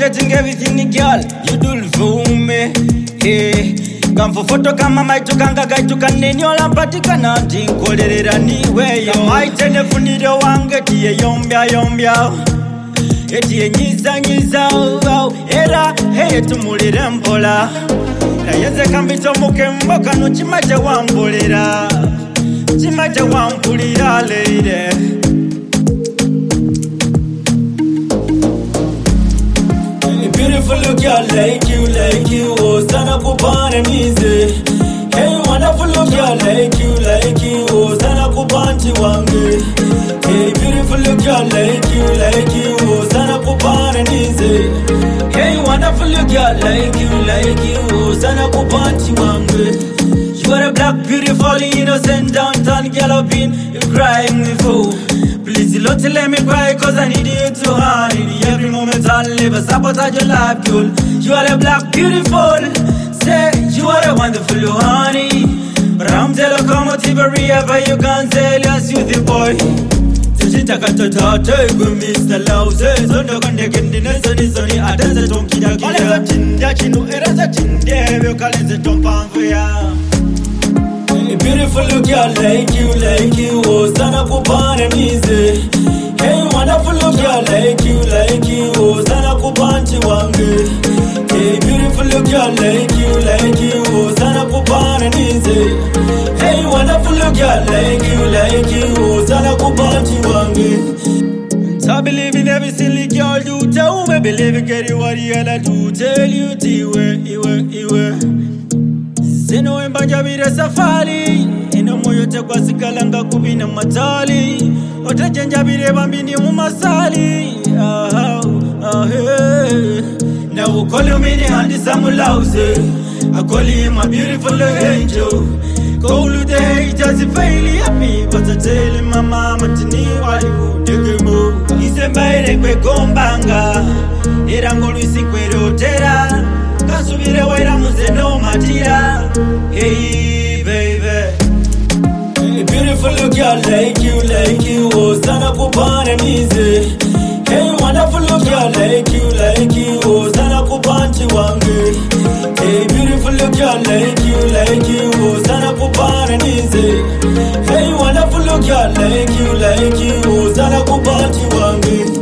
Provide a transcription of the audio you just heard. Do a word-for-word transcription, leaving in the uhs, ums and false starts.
appreciating everything, girl. You do for me. Hey. Kamfo foto kama maitu kanga gaitu kaneni ola mpatika na ndinkolerera niweyo. Maitene funiro wange tiye yombya yombya. Etiye nyiza nyiza oh, era heye tumulire mpola. Na yeze kambito muke mboka no chimaje wambolera. Chimaje wampulira lady. Beautiful girl like you, like you, oh, sana kupane mize. Hey, wonderful girl like you, like you, oh, sana kupanchi wange. Hey, beautiful girl like you, like you, oh, sana kupane mize. Hey, wonderful girl like you, like you, oh, sana kupanchi wange. You are a black, beautiful, innocent, downtown girl I've been crying me for. Please don't let me cry cause I need you to honey. Every moment I live a sabotage your life, girl. You are a black, beautiful. Say you are a wonderful honey. But I'm the locomotive wherever you can sail. Yes, you the boy. Tishitaka tata go Mister Lousy. Zondo kande kendi nesoni soni atenze tonkida kida. Kaleza chinda chinu ereza chinde. Vyo kaleze tompanfuya. Beautiful girl like you, like you, oh, sana kupane mize. Hey, wonderful girl like you, like you, oh, sana kupanchi wange. Hey, beautiful girl like you, like you, oh, sana kupane mize. Hey, wonderful girl like you, like you, oh, sana kupanchi wange. I believe in every silly girl you tell me, believe in get you what you gotta do, tell you tiwe, iwe, iwe. Seno embanja bire safari ino moyo tekwa sikalanga kubina matali otajenja bire bambini mu masali ah ah hey. Now we call you mini handsome Lousy. I call you my beautiful angel. Call you the haters fail happy but I tell him my mama tini wali udegemo isembaire kwe gombanga irango luisikwero tera kasubire waira muzeno matira. Hey baby, hey, beautiful girl like you, like you, oh, sana kupane mize. Hey, wonderful girl like you, like you, oh, sana kupanchi wange. Hey, beautiful girl like you, like you, oh, sana kupane mize. Hey, wonderful girl like you, like you, oh, sana kupanchi wange.